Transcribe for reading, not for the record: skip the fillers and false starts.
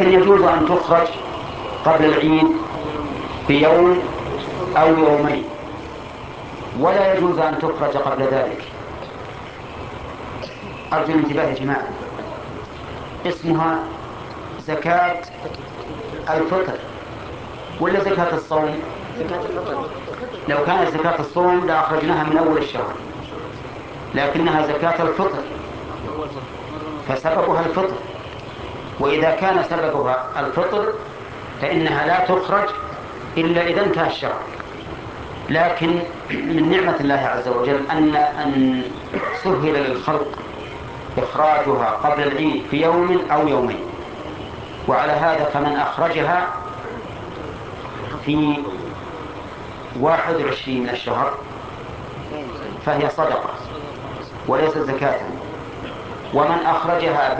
لكن يجوز أن تخرج قبل العيد بيوم أو يومين، ولا يجوز أن تخرج قبل ذلك. أرجو الانتباه يا جماعة. اسمها زكاة الفطر ولا زكاة الصوم؟ لو كانت زكاة الصوم لأخرجناها من أول الشهر، لكنها زكاة الفطر فسببها الفطر، وإذا كان سببها الفطر فإنها لا تخرج إلا إذا انتهى الشهر. لكن من نعمة الله عز وجل أن سهل للخلق إخراجها قبل العيد في يوم أو يومين، وعلى هذا فمن أخرجها في 21 من الشهر فهي صدقة وليست زكاة، ومن أخرجها